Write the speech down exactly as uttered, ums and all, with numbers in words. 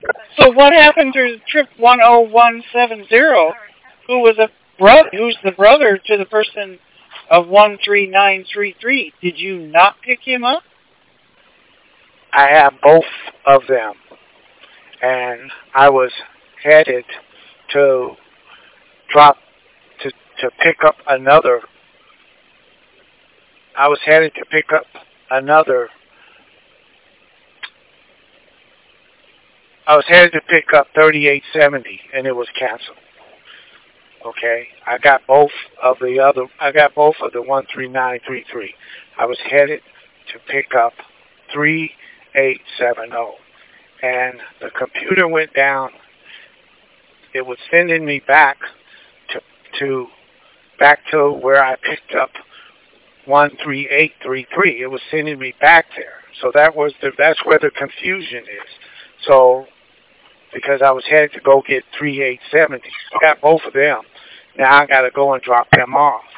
So what happened to trip one oh one seven zero? Who was a brother? Who's the brother to the person of one three nine three three? Did you not pick him up? I have both of them, and I was headed to drop to to pick up another. I was headed to pick up another. I was headed to pick up thirty-eight seventy, and it was canceled. Okay, I got both of the other. I got both of the one three nine three three. I was headed to pick up three eight seven zero, and the computer went down. It was sending me back to to back to where I picked up one three eight three three. It was sending me back there. So that was the that's where the confusion is. So because I was headed to go get three eight seventy, I got both of them. Now I got to go and drop them off.